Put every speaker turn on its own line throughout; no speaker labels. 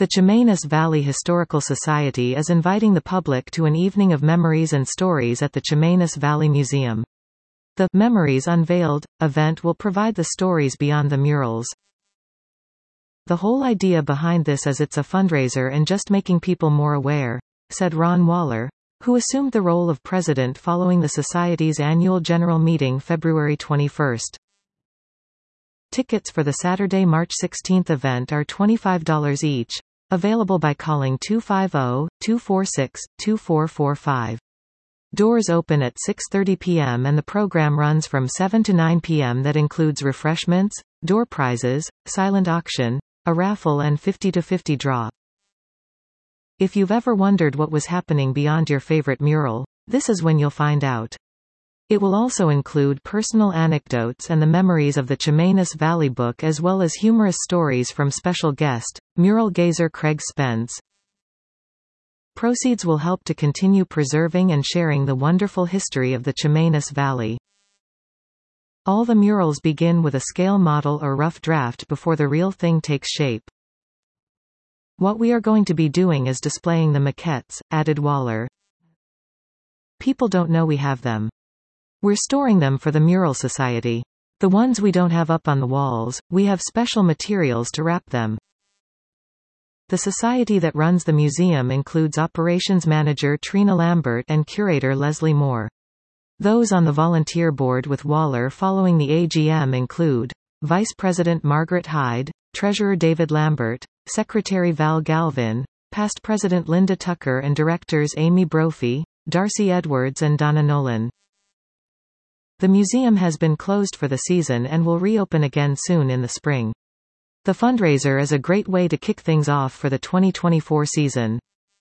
The Chemainus Valley Historical Society is inviting the public to an evening of memories and stories at the Chemainus Valley Museum. The Memories Unveiled event will provide the stories beyond the murals. The whole idea behind this is it's a fundraiser and just making people more aware, said Ron Waller, who assumed the role of president following the Society's annual general meeting February 21. Tickets for the Saturday, March 16 event are $25 each, available by calling 250-246-2445. Doors open at 6:30 p.m. and the program runs from 7 to 9 p.m. That includes refreshments, door prizes, silent auction, a raffle and 50-50 draw. If you've ever wondered what was happening beyond your favorite mural, this is when you'll find out. It will also include personal anecdotes and the memories of the Chemainus Valley book, as well as humorous stories from special guest, mural gazer Craig Spence. Proceeds will help to continue preserving and sharing the wonderful history of the Chemainus Valley. All the murals begin with a scale model or rough draft before the real thing takes shape. What we are going to be doing is displaying the maquettes, added Waller. People don't know we have them. We're storing them for the Mural Society. The ones we don't have up on the walls, we have special materials to wrap them. The society that runs the museum includes operations manager Trina Lambert and curator Leslie Moore. Those on the volunteer board with Waller following the AGM include Vice President Margaret Hyde, Treasurer David Lambert, Secretary Val Galvin, past President Linda Tucker and directors Amy Brophy, Darcy Edwards and Donna Nolan. The museum has been closed for the season and will reopen again soon in the spring. The fundraiser is a great way to kick things off for the 2024 season.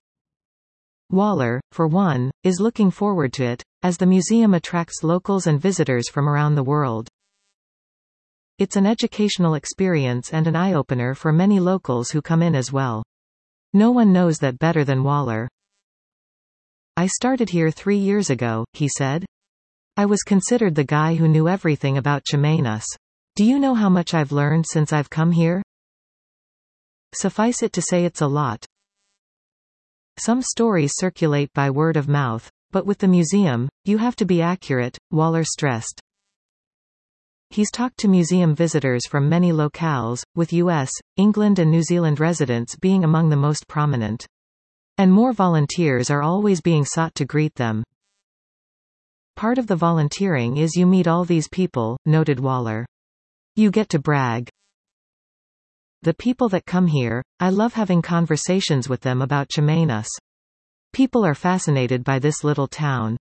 Waller, for one, is looking forward to it, as the museum attracts locals and visitors from around the world. It's an educational experience and an eye-opener for many locals who come in as well. No one knows that better than Waller. I started here 3 years ago, he said. I was considered the guy who knew everything about Chemainus. Do you know how much I've learned since I've come here? Suffice it to say it's a lot. Some stories circulate by word of mouth, but with the museum, you have to be accurate, Waller stressed. He's talked to museum visitors from many locales, with US, England and New Zealand residents being among the most prominent. And more volunteers are always being sought to greet them. Part of the volunteering is you meet all these people, noted Waller. You get to brag. The people that come here, I love having conversations with them about Chemainus. People are fascinated by this little town.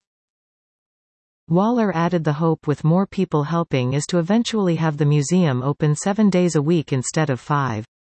Waller added the hope with more people helping is to eventually have the museum open 7 days a week instead of 5.